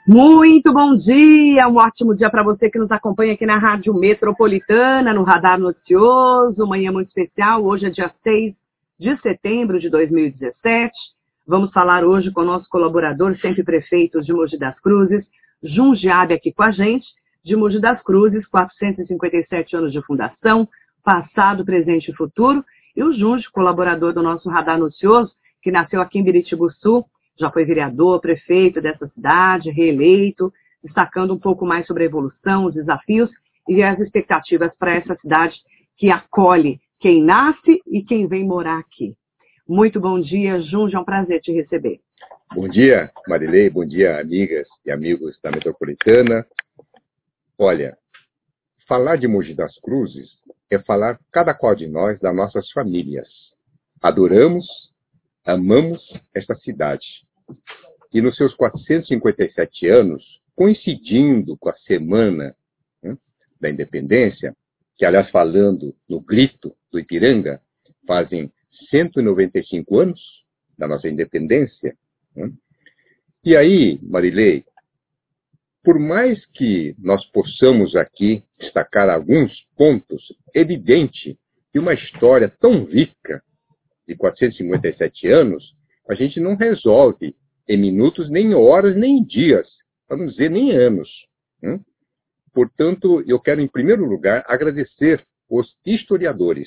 Muito bom dia, um ótimo dia para você que nos acompanha aqui na Rádio Metropolitana, no Radar Noticioso, manhã muito especial, hoje é dia 6 de setembro de 2017. Vamos falar hoje com o nosso colaborador, sempre prefeito de Mogi das Cruzes, Jundiabe, aqui com a gente, de Mogi das Cruzes, 457 anos de fundação, passado, presente e futuro, e o Junge, colaborador do nosso Radar Noticioso, que nasceu aqui em Biritibuçu, já foi vereador, prefeito dessa cidade, reeleito, destacando um pouco mais sobre a evolução, os desafios e as expectativas para essa cidade que acolhe quem nasce e quem vem morar aqui. Muito bom dia, Junge, é um prazer te receber. Bom dia, Marilei, bom dia, amigas e amigos da Metropolitana. Olha, falar de Mogi das Cruzes é falar cada qual de nós das nossas famílias. Adoramos, amamos esta cidade. E nos seus 457 anos, coincidindo com a semana da independência, que, aliás, falando no grito do Ipiranga, fazem 195 anos da nossa independência. E aí, Marilei, por mais que nós possamos aqui destacar alguns pontos, é evidente que uma história tão rica de 457 anos, a gente não resolve em minutos, nem em horas, nem em dias, para não dizer nem anos. Portanto, eu quero, em primeiro lugar, agradecer os historiadores.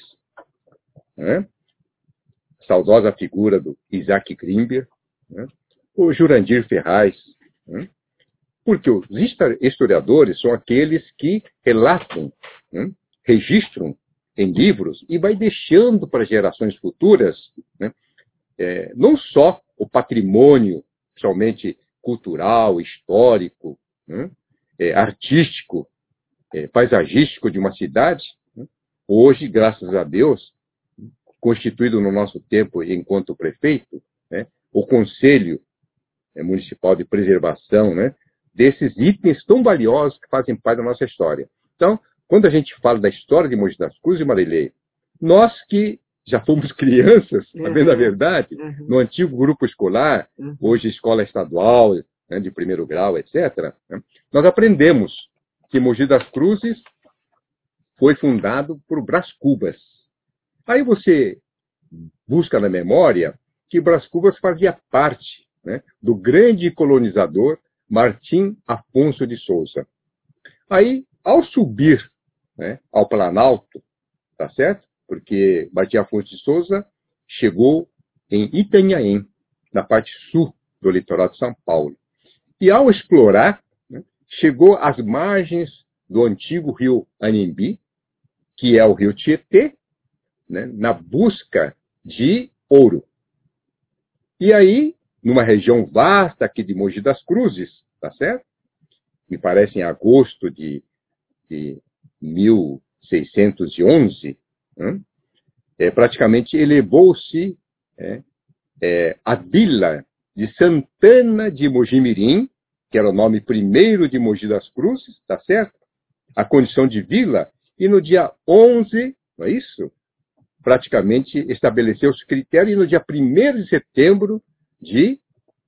Saudosa figura do Isaac Grimber, o Jurandir Ferraz, porque os historiadores são aqueles que relatam, registram em livros e vai deixando para gerações futuras, não só o patrimônio, principalmente cultural, histórico, artístico, paisagístico de uma cidade, hoje, graças a Deus, constituído no nosso tempo enquanto prefeito, o Conselho Municipal de Preservação, desses itens tão valiosos que fazem parte da nossa história. Então, quando a gente fala da história de Mogi das Cruzes, Marilei, nós que já fomos crianças, sabendo a verdade, no antigo grupo escolar, hoje escola estadual, de primeiro grau, etc., nós aprendemos que Mogi das Cruzes foi fundado por Brás Cubas. Aí você busca na memória que Brás Cubas fazia parte do grande colonizador Martim Afonso de Souza. Aí, ao subir ao Planalto, tá certo? Porque Martim Afonso de Souza chegou em Itanhaém, na parte sul do litoral de São Paulo. E ao explorar, chegou às margens do antigo rio Anhembi, que é o rio Tietê, na busca de ouro. E aí, numa região vasta aqui de Mogi das Cruzes, tá certo? Me parece em agosto de 1611, praticamente elevou-se a vila de Santana de Mojimirim, que era o nome primeiro de Mogi das Cruzes, tá certo? A condição de vila, e no dia 11, não é isso? Praticamente estabeleceu os critérios, e no dia 1º de setembro de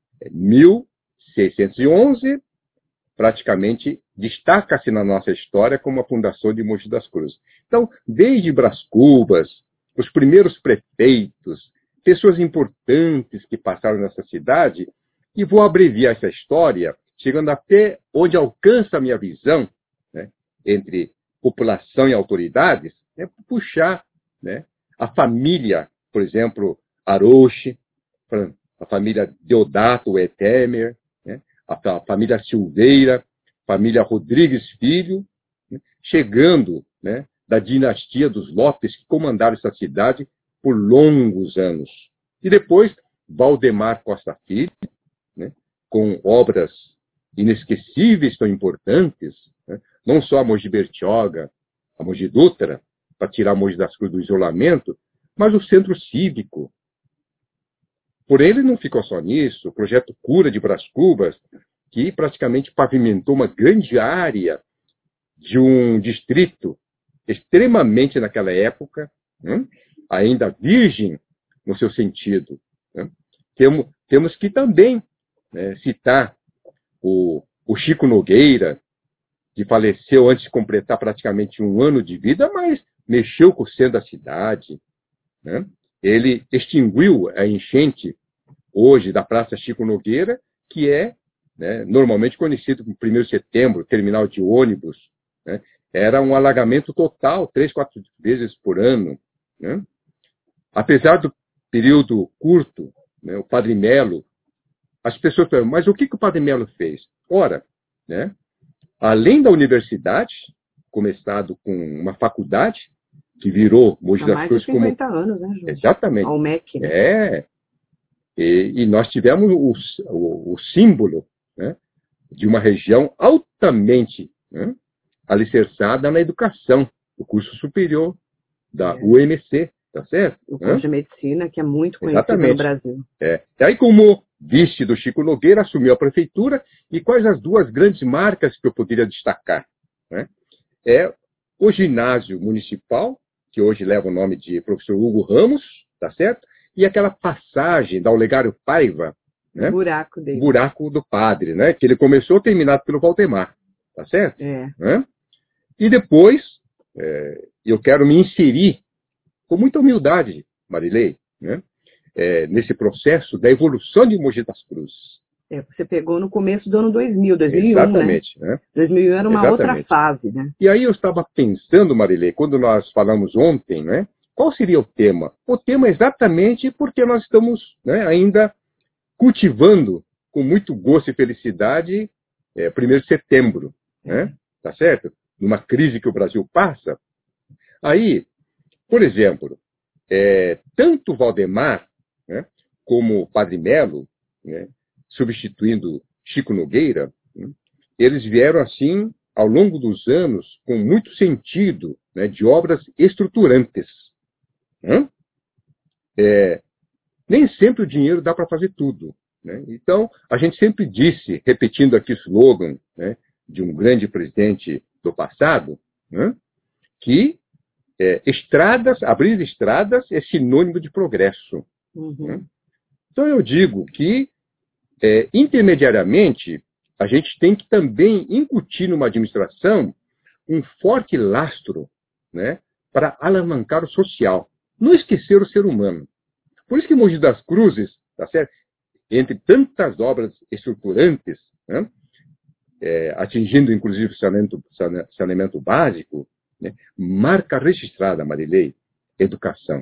1611, praticamente destaca-se na nossa história como a fundação de Mogi das Cruzes. Então, desde Brás Cubas, os primeiros prefeitos, pessoas importantes que passaram nessa cidade, e vou abreviar essa história, chegando até onde alcança a minha visão, entre população e autoridades, puxar a família, por exemplo, Aroche, a família Deodato Etemer, a família Silveira, família Rodrigues Filho, chegando da dinastia dos Lopes, que comandaram essa cidade por longos anos. E depois, Valdemar Costa Filho, com obras inesquecíveis, tão importantes, não só a Mogi Bertioga, a Mogi Dutra, para tirar Mogi das Cruzes do isolamento, mas o Centro Cívico. Por ele não ficou só nisso, o projeto Cura de Brás Cubas, que praticamente pavimentou uma grande área de um distrito extremamente, naquela época, ainda virgem no seu sentido. Temos que também citar o o Chico Nogueira, que faleceu antes de completar praticamente 1 ano de vida, mas mexeu com o centro da cidade, né? Ele extinguiu a enchente hoje da Praça Chico Nogueira, que é, né, normalmente conhecido como 1º de setembro, terminal de ônibus, né? Era um alagamento total, 3, 4 vezes por ano, né? Apesar do período curto, né, o Padre Melo, as pessoas perguntam, mas o que o Padre Melo fez? Ora, né, além da universidade, começado com uma faculdade, que virou Mogi das Cruzes como... mais de 50 anos, né, Júlio? Exatamente. Ao MEC, né? É. E nós tivemos o símbolo, né, de uma região altamente, né, alicerçada na educação, o curso superior da UMC, tá certo? O curso de medicina, que é muito conhecido no Brasil. E aí, como vice do Chico Nogueira, assumiu a prefeitura, e quais as 2 grandes marcas que eu poderia destacar? Né? É o ginásio municipal, que hoje leva o nome de professor Hugo Ramos, tá certo? E aquela passagem da Olegário Paiva, né? Buraco dele. Buraco do Padre, né? Que ele começou terminado pelo Valdemar, tá certo? Né? E depois, eu quero me inserir com muita humildade, Marilei, né? Nesse processo da evolução de Mogi das Cruzes. Você pegou no começo do ano 2001, exatamente, né? 2001 era uma outra fase, né? E aí eu estava pensando, Marilei, quando nós falamos ontem, né? Qual seria o tema? O tema é exatamente porque nós estamos, né, ainda cultivando com muito gosto e felicidade 1º de setembro, né? Tá certo? Numa crise que o Brasil passa. Aí, por exemplo, tanto Valdemar, né, como o Padre Melo, né, substituindo Chico Nogueira, né, eles vieram assim, ao longo dos anos, com muito sentido, né, de obras estruturantes. Nem sempre o dinheiro dá para fazer tudo, né? Então, a gente sempre disse, repetindo aqui o slogan, né, de um grande presidente do passado, né, que abrir estradas é sinônimo de progresso. Né? Então, eu digo que, intermediariamente, a gente tem que também incutir numa administração um forte lastro, né, para alavancar o social. Não esquecer o ser humano. Por isso que Mogi das Cruzes, tá certo? Entre tantas obras estruturantes, né, atingindo inclusive o saneamento básico, né, marca registrada, Marilei, educação.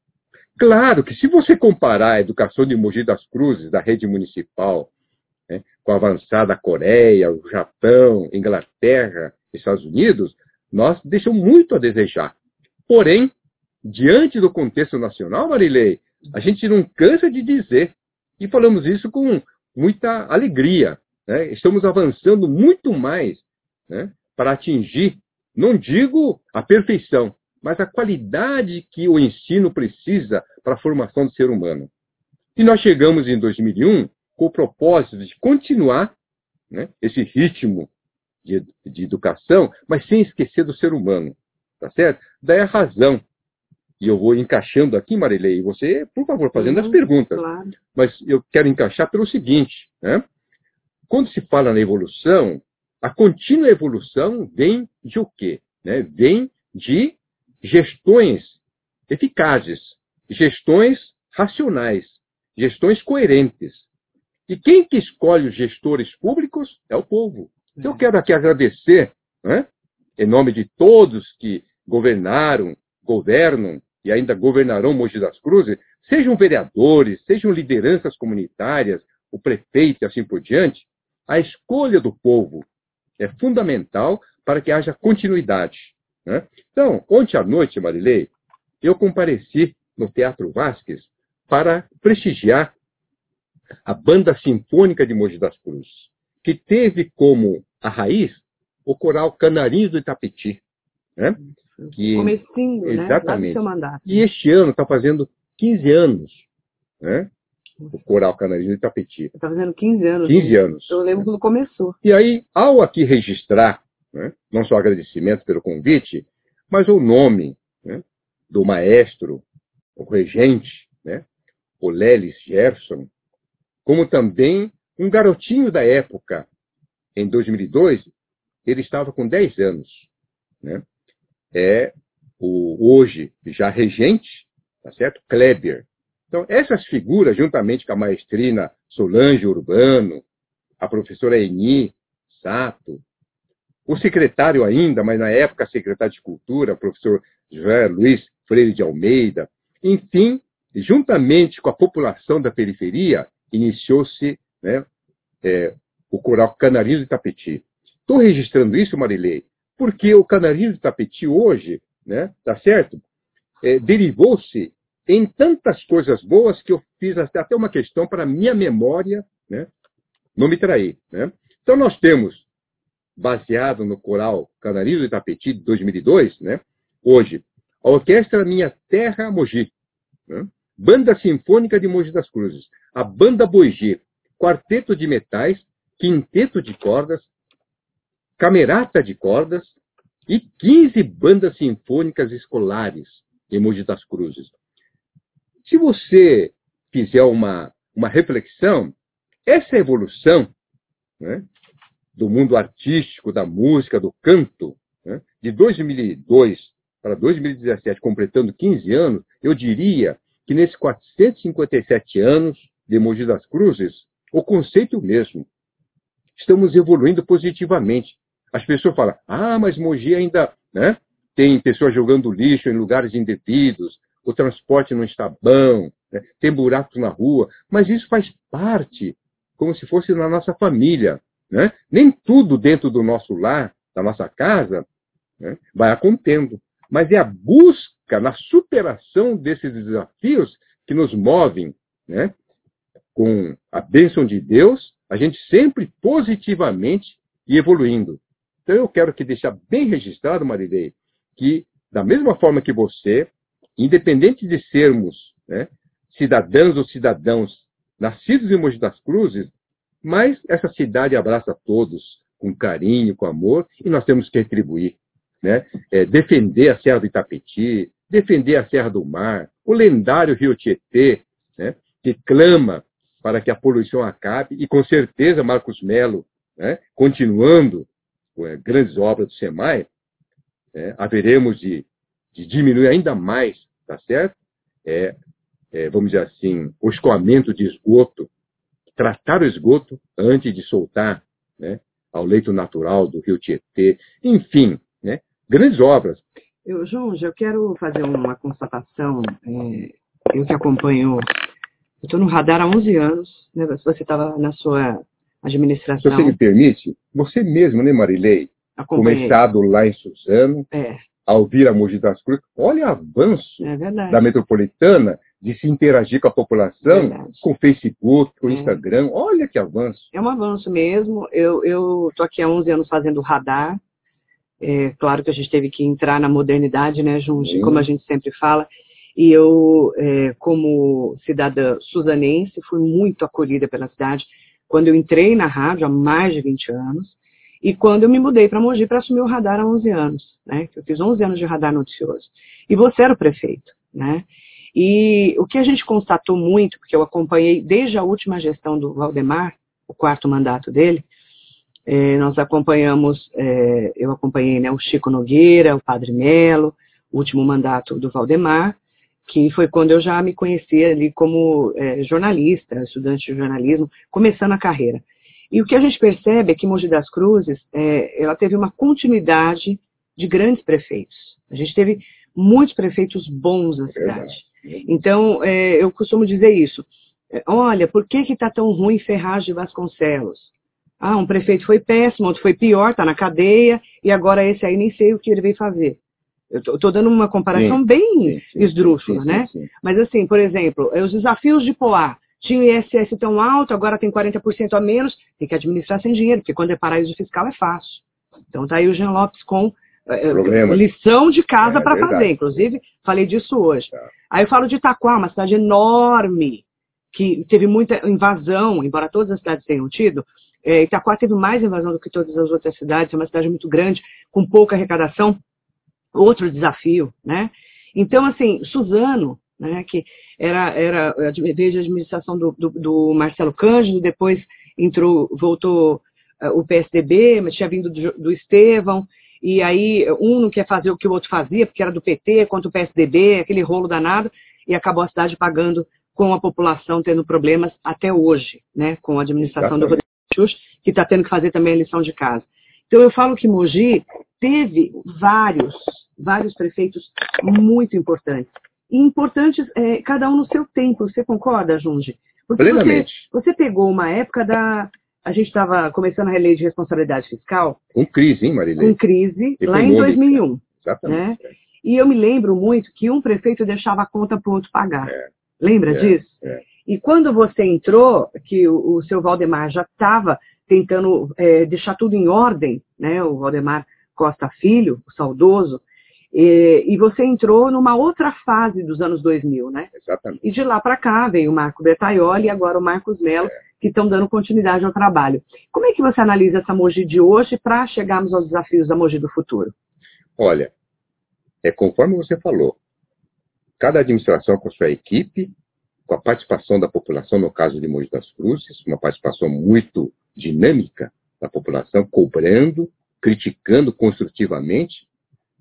Claro que se você comparar a educação de Mogi das Cruzes, da rede municipal, né, com a avançada Coreia, o Japão, Inglaterra, Estados Unidos, nós deixamos muito a desejar. Porém, diante do contexto nacional, Marilei, a gente não cansa de dizer, e falamos isso com muita alegria, né? Estamos avançando muito mais, né, para atingir, não digo a perfeição, mas a qualidade que o ensino precisa para a formação do ser humano. E nós chegamos em 2001 com o propósito de continuar, né, esse ritmo de educação, mas sem esquecer do ser humano, tá certo? Daí a razão. E eu vou encaixando aqui, Marilei, e você, por favor, fazendo as perguntas. Claro. Mas eu quero encaixar pelo seguinte, né? Quando se fala na evolução, a contínua evolução vem de o quê? Né? Vem de gestões eficazes, gestões racionais, gestões coerentes. E quem que escolhe os gestores públicos é o povo. Então, eu quero aqui agradecer, né, em nome de todos que governaram, governam e ainda governarão Mogi das Cruzes, sejam vereadores, sejam lideranças comunitárias, o prefeito e assim por diante, a escolha do povo é fundamental para que haja continuidade. Né? Então, ontem à noite, Marilei, eu compareci no Teatro Vasquez para prestigiar a Banda Sinfônica de Mogi das Cruzes, que teve como a raiz o coral Canarinhos do Itapetí. Né? Comecinho, exatamente. Né? Lá do seu mandato. E este ano está fazendo 15 anos, né? O coral Canarinhos do Itapetí. Está fazendo 15 anos. 15 anos. Eu lembro quando começou. E aí, ao aqui registrar, né, não só agradecimento pelo convite, mas o nome, né, do maestro, o regente, né, o Lelis Gerson, como também um garotinho da época, em 2002, ele estava com 10 anos. Né? Hoje, já regente, tá certo? Kleber. Então, essas figuras, juntamente com a maestrina Solange Urbano, a professora Eni Sato, o secretário ainda, mas na época secretário de Cultura, professor José Luiz Freire de Almeida, enfim, juntamente com a população da periferia, iniciou-se, né, o coral Canarinho de Itapetí. Estou registrando isso, Marilei, porque o Canarinho de Itapetí hoje, né, tá certo? Derivou-se em tantas coisas boas que eu fiz até uma questão para a minha memória, né, não me trair. Né? Então nós temos, baseado no coral Canarinho de Itapetí de 2002, né, hoje, a Orquestra Minha Terra Mogi, né, Banda Sinfônica de Mogi das Cruzes, a Banda Boigi, Quarteto de Metais, Quinteto de Cordas, Camerata de Cordas e 15 bandas sinfônicas escolares em Mogi das Cruzes. Se você fizer uma reflexão, essa evolução, né, do mundo artístico, da música, do canto, né, de 2002 para 2017, completando 15 anos, eu diria que nesses 457 anos de Mogi das Cruzes, o conceito é o mesmo. Estamos evoluindo positivamente. As pessoas falam, mas Mogi ainda, né, tem pessoas jogando lixo em lugares indevidos, o transporte não está bom, né, tem buracos na rua, mas isso faz parte, como se fosse na nossa família. Né? Nem tudo dentro do nosso lar, da nossa casa, né, vai acontecendo. Mas é a busca na superação desses desafios que nos movem, né? Com a bênção de Deus, a gente sempre positivamente e evoluindo. Então eu quero que deixar bem registrado, Marilei, que da mesma forma que você, independente de sermos, né, cidadãs ou cidadãos nascidos em Mogi das Cruzes, mas essa cidade abraça todos com carinho, com amor, e nós temos que retribuir. Né? Defender a Serra do Itapetí, defender a Serra do Mar, o lendário Rio Tietê, né, que clama para que a poluição acabe, e com certeza Marcos Melo, né, continuando com grandes obras do SEMAI, haveremos de diminuir ainda mais, tá certo? Vamos dizer assim, o escoamento de esgoto, tratar o esgoto antes de soltar, né, ao leito natural do Rio Tietê, enfim, né, grandes obras. Jorge, eu quero fazer uma constatação. Eu que acompanho, eu estou no radar há 11 anos, né, você estava na sua administração. Se você me permite, você mesmo, né, Marilei? Começado lá em Suzano, a ouvir a Mogi das Cruzes, olha o avanço da metropolitana de se interagir com a população, com o Facebook, com o Instagram, olha que avanço. É um avanço mesmo. Eu estou aqui há 11 anos fazendo radar. Claro que a gente teve que entrar na modernidade, né, Junge, como a gente sempre fala. E eu, como cidadã suzanense, fui muito acolhida pela cidade quando eu entrei na rádio há mais de 20 anos e quando eu me mudei para Mogi para assumir o radar há 11 anos. Né, eu fiz 11 anos de radar noticioso. E você era o prefeito. Né? E o que a gente constatou muito, porque eu acompanhei desde a última gestão do Valdemar, o 4º mandato dele, nós acompanhamos, eu acompanhei, né, o Chico Nogueira, o Padre Melo, o último mandato do Valdemar, que foi quando eu já me conhecia ali como jornalista, estudante de jornalismo, começando a carreira. E o que a gente percebe é que Mogi das Cruzes, ela teve uma continuidade de grandes prefeitos. A gente teve muitos prefeitos bons na cidade. Então, eu costumo dizer isso. Olha, por que está tão ruim Ferraz de Vasconcelos? Um prefeito foi péssimo, outro foi pior, está na cadeia, e agora esse aí nem sei o que ele veio fazer. Eu estou dando uma comparação bem esdrúxula, né? Sim. Mas assim, por exemplo, os desafios de Poá. Tinha o ISS tão alto, agora tem 40% a menos, tem que administrar sem dinheiro, porque quando é paraíso fiscal é fácil. Então está aí o Jean Lopes com lição de casa para fazer, inclusive falei disso hoje. Aí eu falo de Itaquá, uma cidade enorme, que teve muita invasão, embora todas as cidades tenham tido. Itaquá teve mais invasão do que todas as outras cidades, é uma cidade muito grande, com pouca arrecadação, outro desafio, né? Então, assim, Suzano, né, que veio de administração do Marcelo Cândido, depois voltou o PSDB, mas tinha vindo do Estevão, e aí um não quer fazer o que o outro fazia, porque era do PT contra o PSDB, aquele rolo danado, e acabou a cidade pagando com a população tendo problemas até hoje, né, com a administração do Rodrigo Xuxa, que está tendo que fazer também a lição de casa. Então eu falo que Mogi teve vários prefeitos muito importantes. E importantes, cada um no seu tempo. Você concorda, Junge? Porque você pegou uma época a gente estava começando a lei de responsabilidade fiscal. Com crise, hein, Marilene? Com crise, lá em 2001. Exatamente. Né? E eu me lembro muito que um prefeito deixava a conta para o outro pagar. Lembra disso? E quando você entrou, que o seu Valdemar já estava tentando deixar tudo em ordem, né? O Valdemar Costa Filho, o saudoso, e você entrou numa outra fase dos anos 2000, né? Exatamente. E de lá para cá veio o Marco Bertaioli e agora o Marcos Mello, que estão dando continuidade ao trabalho. Como é que você analisa essa Mogi de hoje para chegarmos aos desafios da Mogi do futuro? Olha, conforme você falou, cada administração com sua equipe, com a participação da população, no caso de Mogi das Cruzes, uma participação muito dinâmica da população, cobrando, criticando construtivamente,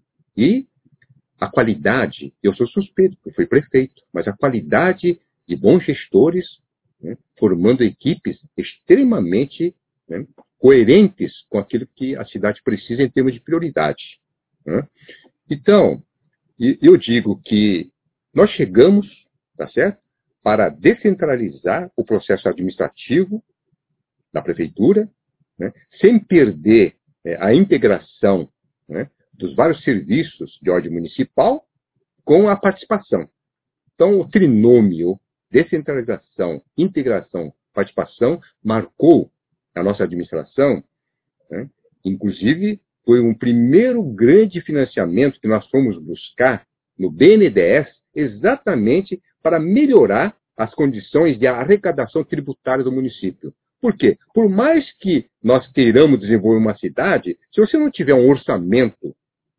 e a qualidade, eu sou suspeito, porque fui prefeito, mas a qualidade de bons gestores, né, formando equipes extremamente, né, coerentes com aquilo que a cidade precisa em termos de prioridade. Né? Então, eu digo que nós chegamos, tá certo, para descentralizar o processo administrativo da prefeitura, né, sem perder a integração, né, dos vários serviços de ordem municipal com a participação. Então, o trinômio descentralização, integração, participação marcou a nossa administração, né? Inclusive, foi um primeiro grande financiamento que nós fomos buscar no BNDES exatamente para melhorar as condições de arrecadação tributária do município. Por quê? Por mais que nós queiramos desenvolver uma cidade, se você não tiver um orçamento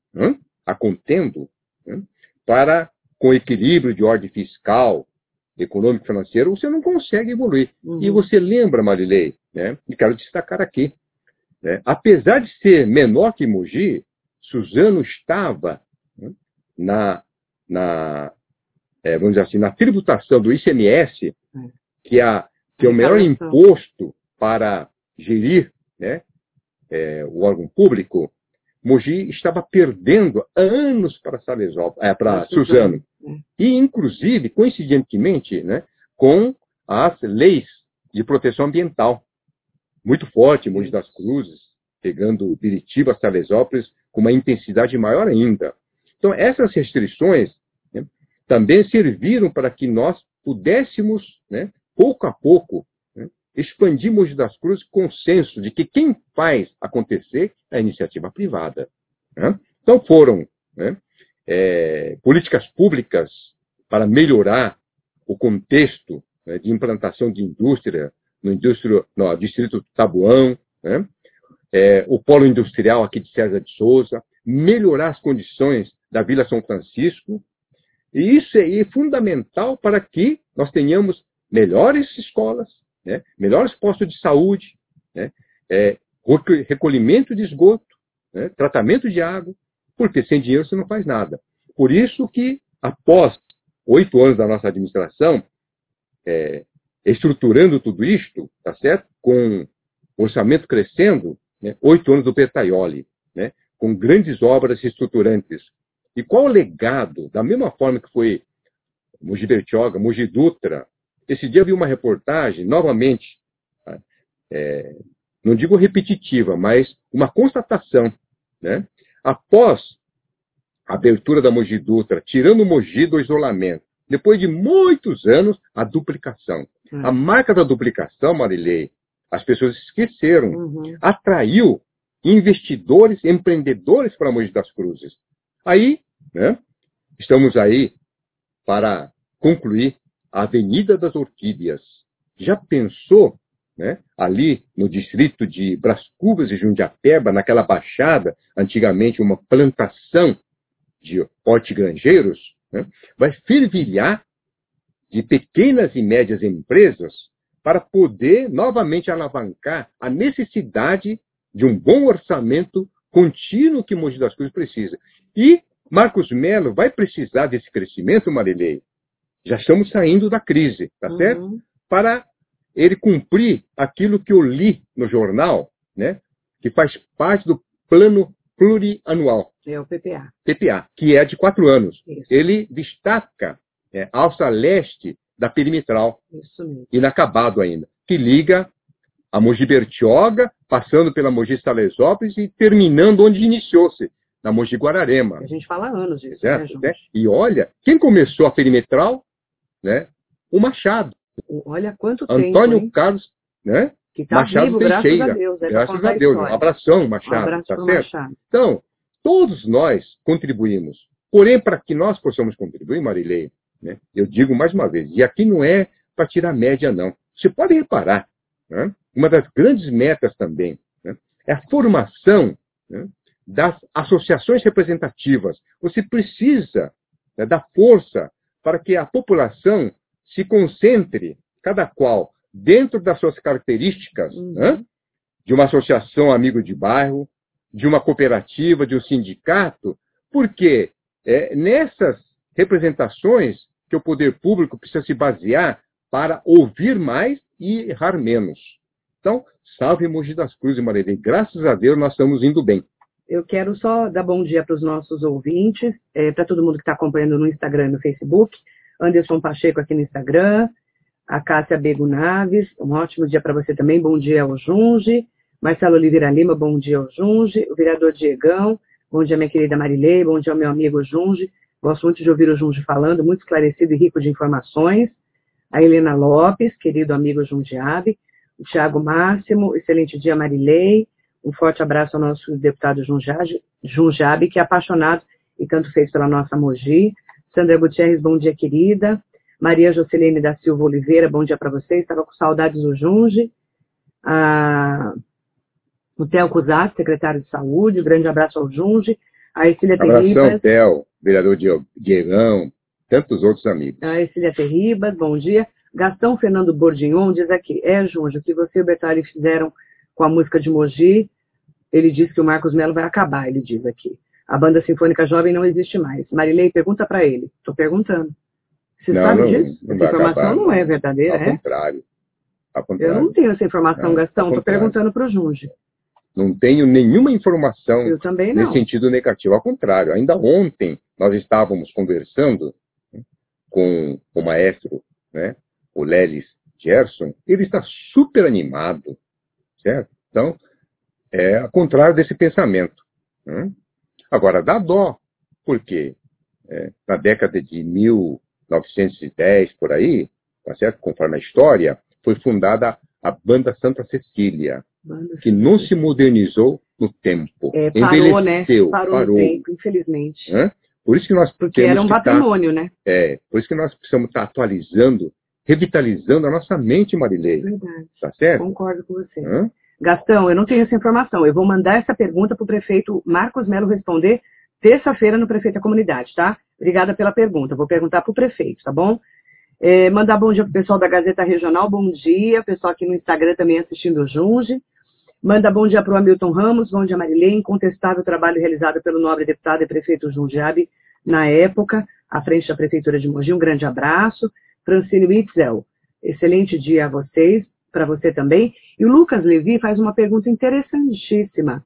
a contendo, para, com equilíbrio de ordem fiscal, econômico e financeiro, você não consegue evoluir. E você lembra, Marilei, né, e quero destacar aqui, né, apesar de ser menor que Mogi, Suzano estava, né, vamos dizer assim, na tributação do ICMS, que é o melhor imposto para gerir, né, o órgão público. Mogi estava perdendo há anos para Suzano. E, inclusive, coincidentemente, né, com as leis de proteção ambiental. Muito forte, Mogi das Cruzes, pegando Biritiba, Salesópolis, com uma intensidade maior ainda. Então, essas restrições, né, também serviram para que nós pudéssemos, né, pouco a pouco, né, expandir Mogi das Cruzes com o consenso de que quem faz acontecer é a iniciativa privada. Né? Então foram, né, políticas públicas para melhorar o contexto, né, de implantação de indústria no distrito Tabuão, né, o polo industrial aqui de César de Souza, melhorar as condições da Vila São Francisco, e isso é fundamental para que nós tenhamos melhores escolas, né, melhores postos de saúde, né, recolhimento de esgoto, né, tratamento de água, porque sem dinheiro você não faz nada. Por isso que, após 8 anos da nossa administração, estruturando tudo isto, tá certo? Com orçamento crescendo, né, 8 anos do Bertaioli, né, com grandes obras estruturantes. E qual o legado? Da mesma forma que foi Mogi Bertioga, Mogi Dutra. Esse dia eu vi uma reportagem, novamente, não digo repetitiva, mas uma constatação, né? Após a abertura da Mogi Dutra, tirando o Mogi do isolamento, depois de muitos anos, a duplicação. A marca da duplicação, Marilei, as pessoas esqueceram, atraiu investidores, empreendedores para Mogi das Cruzes. Aí, né, estamos aí para concluir a Avenida das Orquídeas. Já pensou, né, ali no distrito de Brás Cubas e Jundiapeba, naquela baixada, antigamente uma plantação de hortigranjeiros, né, vai fervilhar de pequenas e médias empresas para poder novamente alavancar a necessidade de um bom orçamento contínuo que Mogi das Cruzes precisa. E Marcos Melo vai precisar desse crescimento, Marilei. Já estamos saindo da crise, tá certo? Para ele cumprir aquilo que eu li no jornal, né? Que faz parte do plano plurianual. É o PPA. PPA, que é de 4 anos. Isso. Ele destaca a alça leste da perimetral, Isso mesmo. inacabado ainda, que liga a Mogi Bertioga, passando pela Mogi Salesópolis e terminando onde iniciou-se, na Mogi Guararema. A gente fala há anos disso, certo? né, E olha, quem começou a perimetral, né? O Machado. Olha quanto Antônio tempo, Carlos, né? Que tá Machado vivo, Teixeira. graças a Deus. Graças a Deus. Um abração, Machado. Um abraço tá pro certo? Machado. Então, todos nós contribuímos. Porém, para que nós possamos contribuir, Marilei, né? Eu digo mais uma vez, e aqui não é para tirar média, não. Você pode reparar, né? Uma das grandes metas também, né? É a formação, né? Das associações representativas. Você precisa, né, dar força para que a população se concentre, cada qual, dentro das suas características, né? De uma associação amigo de bairro, de uma cooperativa, de um sindicato, porque nessas representações que o poder público precisa se basear para ouvir mais e errar menos. Então, salve Mogi das Cruzes, Marilei. Graças a Deus nós estamos indo bem. Eu quero só dar bom dia para os nossos ouvintes, para todo mundo que está acompanhando no Instagram e no Facebook. Anderson Pacheco aqui no Instagram, a Cássia Bego Naves, um ótimo dia para você também. Bom dia ao Junge. Marcelo Oliveira Lima, bom dia ao Junge. O vereador Diegão, bom dia minha querida Marilei, bom dia ao meu amigo Junge. Gosto muito de ouvir o Junge falando, muito esclarecido e rico de informações. A Helena Lopes, querido amigo Jundiabe. O Thiago Máximo, excelente dia Marilei. Um forte abraço ao nosso deputado Jundiabe, que é apaixonado e tanto fez pela nossa Mogi. Sandra Gutierrez, bom dia querida. Maria Jocelene da Silva Oliveira, bom dia para você. Estava com saudades do Junge. O Theo Cusat, secretário de Saúde, um grande abraço ao Junge. A Ercília Terribas. Abração, Theo, vereador Diegão, tantos outros amigos. A Ercília Terribas, bom dia. Gastão Fernando Bordignon diz aqui, Junge, o que você e o Bertari fizeram com a música de Mogi, ele diz que o Marcos Melo vai acabar, ele diz aqui. A banda sinfônica jovem não existe mais. Marilei, pergunta para ele. Estou perguntando. Você sabe disso? Essa informação acabar, não é verdadeira, ao contrário. Ao contrário. Eu não tenho essa informação, Gastão. Estou perguntando para o Junge. Não tenho nenhuma informação nesse sentido negativo. Ao contrário, ainda ontem nós estávamos conversando com o maestro, né, o Lelis Gerson. Ele está super animado, certo? Então, é ao contrário desse pensamento. Agora, dá dó, porque na década de 1910, por aí, tá certo? Conforme a história, foi fundada a Banda Santa Cecília, que não se modernizou no tempo. Parou, né? Parou no tempo, infelizmente. Por isso que nós Porque era um patrimônio, né? Por isso que nós precisamos estar atualizando, revitalizando a nossa mente, Marilei. Verdade. Tá certo? Concordo com você. Gastão, eu não tenho essa informação. Eu vou mandar essa pergunta para o prefeito Marcos Melo responder terça-feira no Prefeito da Comunidade, tá? Obrigada pela pergunta. Vou perguntar para o prefeito, tá bom? Mandar bom dia para o pessoal da Gazeta Regional, bom dia. Pessoal aqui no Instagram também assistindo o Junge. Manda bom dia para o Hamilton Ramos, bom dia Marilei. Incontestável trabalho realizado pelo nobre deputado e prefeito Jundiabe na época, à frente da Prefeitura de Mogi. Um grande abraço. Francine Witzel, excelente dia a vocês, para você também. E o Lucas Levi faz uma pergunta interessantíssima.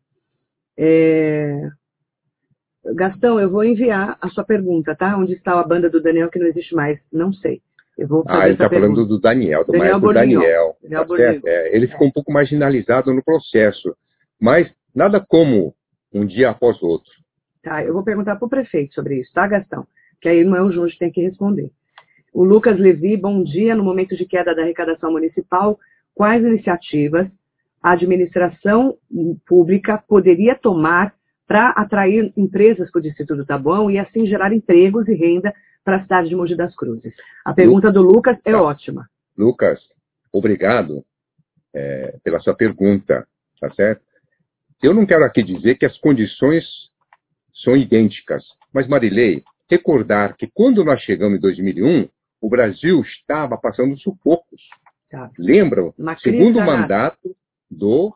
Gastão, eu vou enviar a sua pergunta, tá? Onde está a banda do Daniel que não existe mais? Não sei. Eu vou fazer ele está falando do Daniel, do maestro Daniel. Tá certo? Ele ficou um pouco marginalizado no processo, mas nada como um dia após o outro. Tá, eu vou perguntar para o prefeito sobre isso, tá, Gastão? Que aí não é o Junge que tem que responder. O Lucas Levi, bom dia. No momento de queda da arrecadação municipal, quais iniciativas a administração pública poderia tomar para atrair empresas para o Distrito do Taboão e assim gerar empregos e renda para a cidade de Mogi das Cruzes? A pergunta do Lucas é ótima. Lucas, obrigado pela sua pergunta, tá certo? Eu não quero aqui dizer que as condições são idênticas, mas Marilei, recordar que quando nós chegamos em 2001, o Brasil estava passando sufocos. Tá. Lembram? Segundo mandato do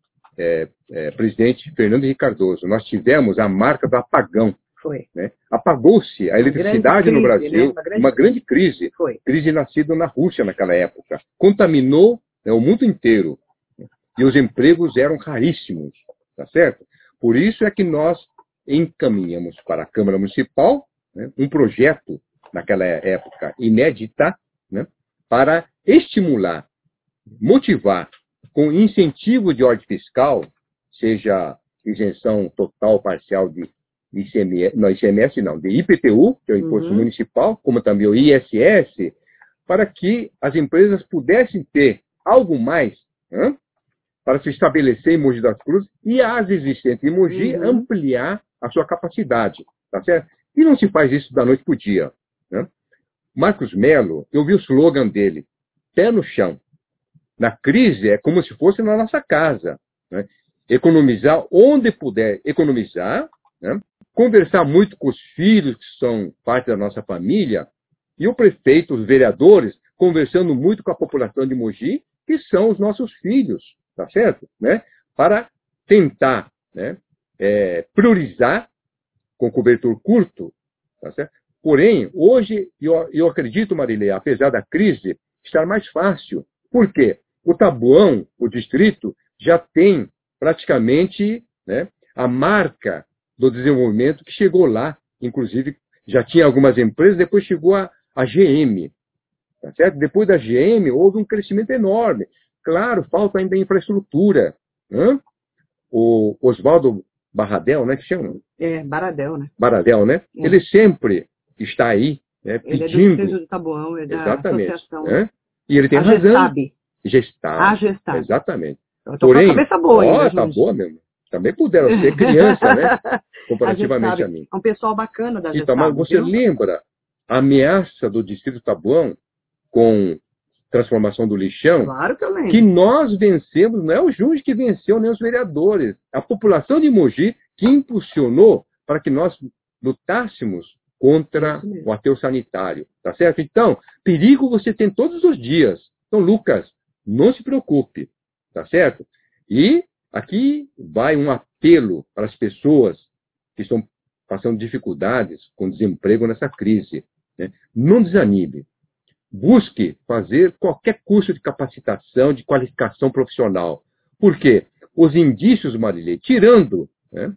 presidente Fernando Henrique Cardoso, nós tivemos a marca do apagão. Foi. Né? Apagou-se a eletricidade no Brasil, né? Uma grande crise. Foi. Crise nascida na Rússia naquela época. Contaminou, né, o mundo inteiro. E os empregos eram raríssimos, tá certo? Por isso é que nós encaminhamos para a Câmara Municipal, né, um projeto, naquela época, inédita, né, para estimular, motivar, com incentivo de ordem fiscal, seja isenção total ou parcial de ICMS, não, ICMS não, de IPTU, que é o Imposto Municipal, como também o ISS, para que as empresas pudessem ter algo mais, né, para se estabelecer em Mogi das Cruzes e as existentes em Mogi ampliar a sua capacidade, tá certo? E não se faz isso da noite para o dia, né? Marcos Mello, eu vi o slogan dele, pé no chão. Na crise é como se fosse na nossa casa, né? Economizar onde puder economizar, né? Conversar muito com os filhos que são parte da nossa família e o prefeito, os vereadores, conversando muito com a população de Mogi, que são os nossos filhos, tá certo? Né? Para tentar, né, priorizar com cobertor curto, tá certo? Porém, hoje, eu acredito, Marilê, apesar da crise, estar mais fácil. Por quê? O Taboão, o distrito, já tem praticamente, né, a marca do desenvolvimento que chegou lá. Inclusive, já tinha algumas empresas, depois chegou a GM. Tá certo? Depois da GM, houve um crescimento enorme. Claro, falta ainda infraestrutura. Né? O Oswaldo Barradel, né, que chama? Baradel, né? Baradel, né? É. Ele sempre está aí, né, pedindo... Ele é do Distrito do Taboão, é da exatamente, associação. Né? E ele tem razão. Gestab. A Gestab. Exatamente. Eu tô com a cabeça boa ainda, tá boa mesmo. Também puderam ser criança, né? Comparativamente a mim. É um pessoal bacana da Gestab. Então, mas você lembra a ameaça do Distrito Taboão com transformação do lixão? Claro que eu lembro. Que nós vencemos, não é o Junge que venceu, nem os vereadores. A população de Mogi que impulsionou para que nós lutássemos contra o aterro sanitário. Tá certo? Então, perigo você tem todos os dias. Então, Lucas, não se preocupe. Tá certo? E aqui vai um apelo para as pessoas que estão passando dificuldades com desemprego nessa crise. Né? Não desanime. Busque fazer qualquer curso de capacitação, de qualificação profissional. Por quê? Os indícios, Marilê, tirando, né,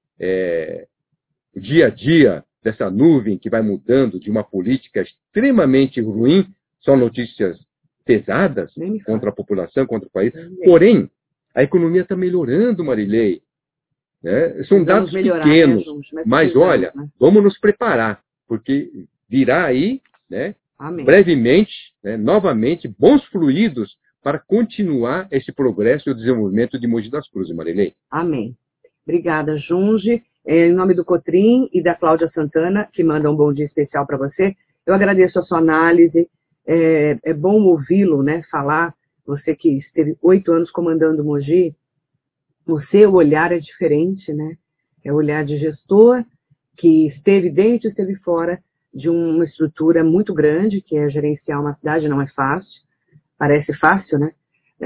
o dia a dia dessa nuvem que vai mudando de uma política extremamente ruim, são notícias pesadas contra a população, contra o país. Porém, a economia está melhorando, Marilei. Né? São dados pequenos, mas olha, vamos nos preparar, porque virá aí, né, brevemente, né, novamente, bons fluidos para continuar esse progresso e o desenvolvimento de Mogi das Cruzes, Marilei. Amém. Obrigada, Junge. Em nome do Cotrim e da Cláudia Santana, que manda um bom dia especial para você, eu agradeço a sua análise. É bom ouvi-lo, né, falar. Você que esteve 8 anos comandando Mogi, o seu olhar é diferente, né? É o olhar de gestor que esteve dentro e esteve fora de uma estrutura muito grande, que é gerenciar uma cidade, não é fácil. Parece fácil, né?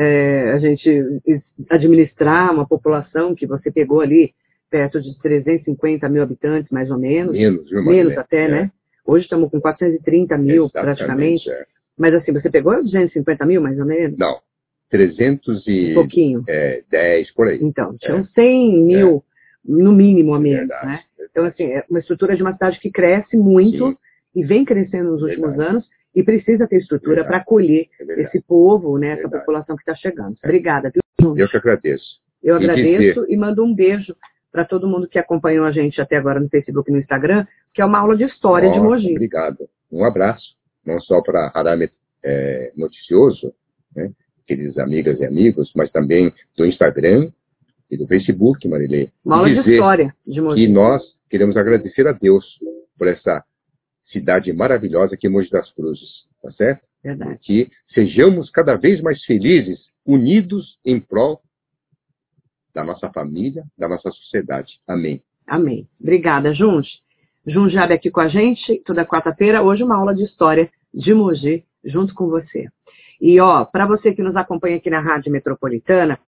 A gente administrar uma população que você pegou ali perto de 350 mil habitantes, mais ou menos. Menos até, né? Hoje estamos com 430 mil, exatamente, praticamente. Mas assim, você pegou 250 mil, mais ou menos? Não, 300 e... pouquinho. 10, por aí. Então, tinham 100 mil, no mínimo, a menos, né? Então, assim, é uma estrutura de uma cidade que cresce muito. Sim. E vem crescendo nos últimos anos e precisa ter estrutura para acolher esse povo, né, essa população que está chegando. Obrigada, viu? Eu que agradeço. Eu agradeço e mando um beijo para todo mundo que acompanhou a gente até agora no Facebook e no Instagram, que é uma aula de história de Mogi. Obrigado. Um abraço, não só para a Radar Noticioso, né, queridas amigas e amigos, mas também do Instagram e do Facebook, Marilê. Uma aula de história de Mogi. E nós queremos agradecer a Deus por essa cidade maravilhosa que é Mogi das Cruzes, tá certo? Verdade. Que sejamos cada vez mais felizes, unidos em prol da nossa família, da nossa sociedade. Amém. Amém. Obrigada, Junge. Junge Jabe aqui com a gente, toda quarta-feira, hoje uma aula de história de Mogi, junto com você. E, ó, para você que nos acompanha aqui na Rádio Metropolitana,